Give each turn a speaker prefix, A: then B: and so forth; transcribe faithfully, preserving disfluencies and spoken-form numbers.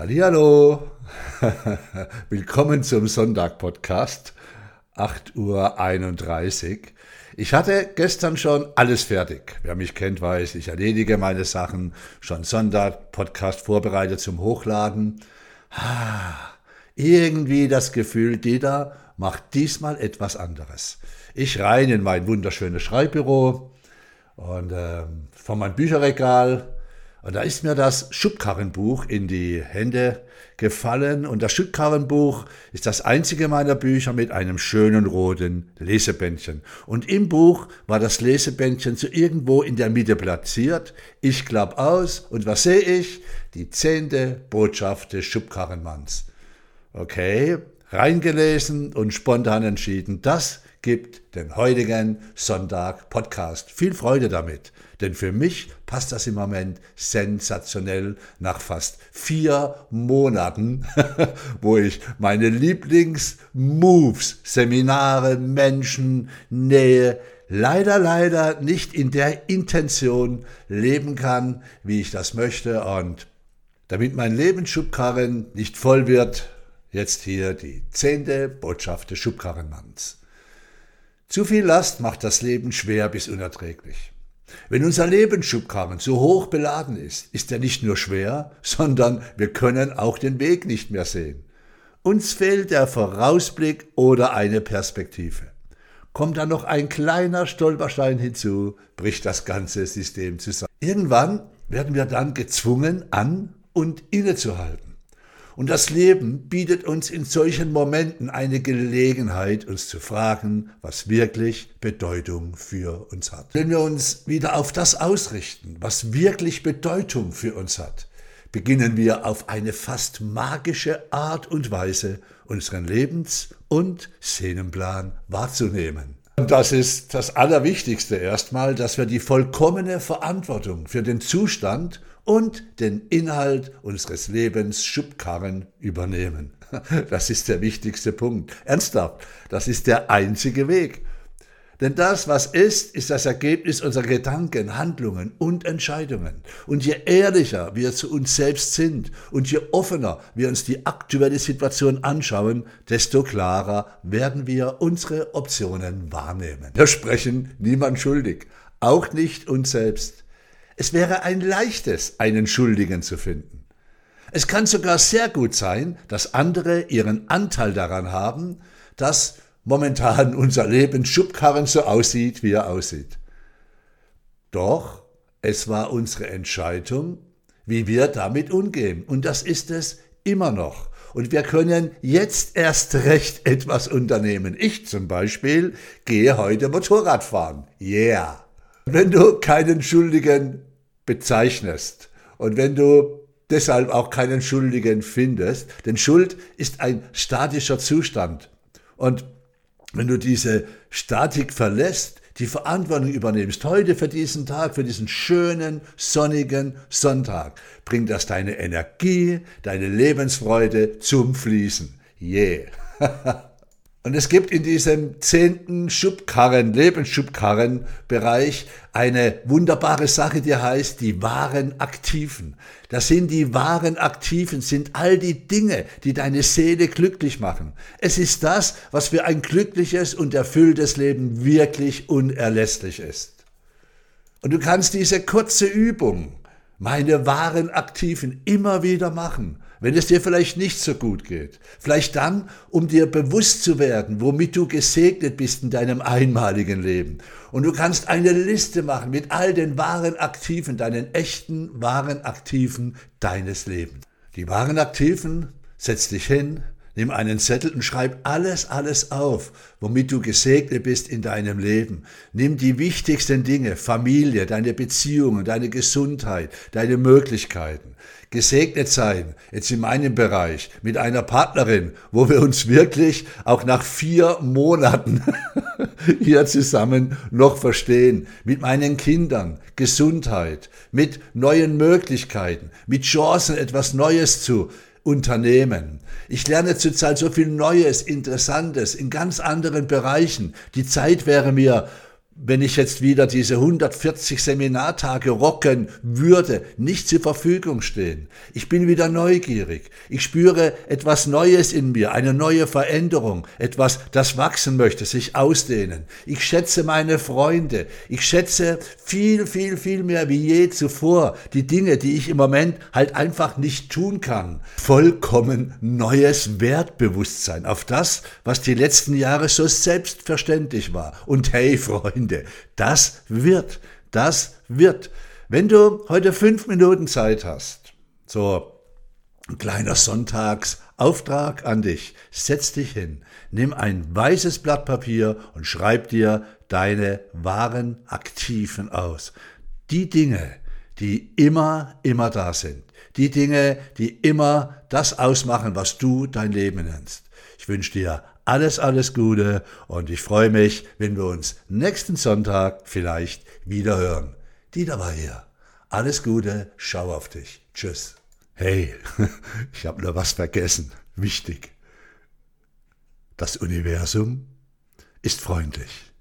A: Hallihallo, willkommen zum Sonntag-Podcast, acht Uhr einunddreißig. Ich hatte gestern schon alles fertig. Wer mich kennt, weiß, ich erledige meine Sachen. Schon Sonntag-Podcast vorbereitet zum Hochladen. Ah, irgendwie das Gefühl, Dieter macht diesmal etwas anderes. Ich rein in mein wunderschönes Schreibbüro und äh, vor mein Bücherregal. Und da ist mir das Schubkarrenbuch in die Hände gefallen. Und das Schubkarrenbuch ist das einzige meiner Bücher mit einem schönen roten Lesebändchen. Und im Buch war das Lesebändchen so irgendwo in der Mitte platziert. Ich klapp aus und was sehe ich? Die zehnte Botschaft des Schubkarrenmanns. Okay, reingelesen und spontan entschieden, das gibt den heutigen Sonntag-Podcast. Viel Freude damit, denn für mich passt das im Moment sensationell nach fast vier Monaten, wo ich meine Lieblings-Moves, Seminare, Menschen, Nähe, leider, leider nicht in der Intention leben kann, wie ich das möchte. Und damit mein Lebensschubkarren nicht voll wird, jetzt hier die zehnte Botschaft des Schubkarrenmanns. Zu viel Last macht das Leben schwer bis unerträglich. Wenn unser Lebensschubkarren so hoch beladen ist, ist er nicht nur schwer, sondern wir können auch den Weg nicht mehr sehen. Uns fehlt der Vorausblick oder eine Perspektive. Kommt dann noch ein kleiner Stolperstein hinzu, bricht das ganze System zusammen. Irgendwann werden wir dann gezwungen, an- und innezuhalten. Und das Leben bietet uns in solchen Momenten eine Gelegenheit, uns zu fragen, was wirklich Bedeutung für uns hat. Wenn wir uns wieder auf das ausrichten, was wirklich Bedeutung für uns hat, beginnen wir auf eine fast magische Art und Weise unseren Lebens- und Seelenplan wahrzunehmen. Und das ist das Allerwichtigste erstmal, dass wir die vollkommene Verantwortung für den Zustand und den Inhalt unseres Lebens Schubkarren übernehmen. Das ist der wichtigste Punkt. Ernsthaft, das ist der einzige Weg. Denn das, was ist, ist das Ergebnis unserer Gedanken, Handlungen und Entscheidungen. Und je ehrlicher wir zu uns selbst sind und je offener wir uns die aktuelle Situation anschauen, desto klarer werden wir unsere Optionen wahrnehmen. Wir sprechen niemand schuldig, auch nicht uns selbst. Es wäre ein leichtes, einen Schuldigen zu finden. Es kann sogar sehr gut sein, dass andere ihren Anteil daran haben, dass momentan unser Lebensschubkarren so aussieht, wie er aussieht. Doch es war unsere Entscheidung, wie wir damit umgehen. Und das ist es immer noch. Und wir können jetzt erst recht etwas unternehmen. Ich zum Beispiel gehe heute Motorrad fahren. Yeah! Wenn du keinen Schuldigen bezeichnest und wenn du deshalb auch keinen Schuldigen findest, denn Schuld ist ein statischer Zustand. Und wenn du diese Statik verlässt, die Verantwortung übernimmst, heute für diesen Tag, für diesen schönen, sonnigen Sonntag, bringt das deine Energie, deine Lebensfreude zum Fließen. Yeah! Und es gibt in diesem zehnten Schubkarren, Lebensschubkarren-Bereich eine wunderbare Sache, die heißt die wahren Aktiven. Das sind die wahren Aktiven, sind all die Dinge, die deine Seele glücklich machen. Es ist das, was für ein glückliches und erfülltes Leben wirklich unerlässlich ist. Und du kannst diese kurze Übung, meine wahren Aktiven, immer wieder machen, wenn es dir vielleicht nicht so gut geht. Vielleicht dann, um dir bewusst zu werden, womit du gesegnet bist in deinem einmaligen Leben. Und du kannst eine Liste machen mit all den wahren Aktiven, deinen echten wahren Aktiven deines Lebens. Die wahren Aktiven, setz dich hin, nimm einen Zettel und schreib alles, alles auf, womit du gesegnet bist in deinem Leben. Nimm die wichtigsten Dinge, Familie, deine Beziehungen, deine Gesundheit, deine Möglichkeiten. Gesegnet sein, jetzt in meinem Bereich, mit einer Partnerin, wo wir uns wirklich auch nach vier Monaten hier zusammen noch verstehen. Mit meinen Kindern, Gesundheit, mit neuen Möglichkeiten, mit Chancen, etwas Neues zu unternehmen. Ich lerne zurzeit so viel Neues, Interessantes in ganz anderen Bereichen. Die Zeit wäre mir wenn ich jetzt wieder diese hundertvierzig Seminartage rocken würde, nicht zur Verfügung stehen. Ich bin wieder neugierig. Ich spüre etwas Neues in mir, eine neue Veränderung, etwas, das wachsen möchte, sich ausdehnen. Ich schätze meine Freunde. Ich schätze viel, viel, viel mehr wie je zuvor die Dinge, die ich im Moment halt einfach nicht tun kann. Vollkommen neues Wertbewusstsein auf das, was die letzten Jahre so selbstverständlich war. Und hey, Freunde, das wird, das wird. Wenn du heute fünf Minuten Zeit hast, so ein kleiner Sonntagsauftrag an dich, setz dich hin, nimm ein weißes Blatt Papier und schreib dir deine wahren Aktiven aus. Die Dinge, die immer, immer da sind. Die Dinge, die immer das ausmachen, was du dein Leben nennst. Ich wünsche dir alles, alles Gute und ich freue mich, wenn wir uns nächsten Sonntag vielleicht wieder hören. Dieter war hier. Alles Gute, schau auf dich. Tschüss. Hey, ich habe nur was vergessen. Wichtig. Das Universum ist freundlich.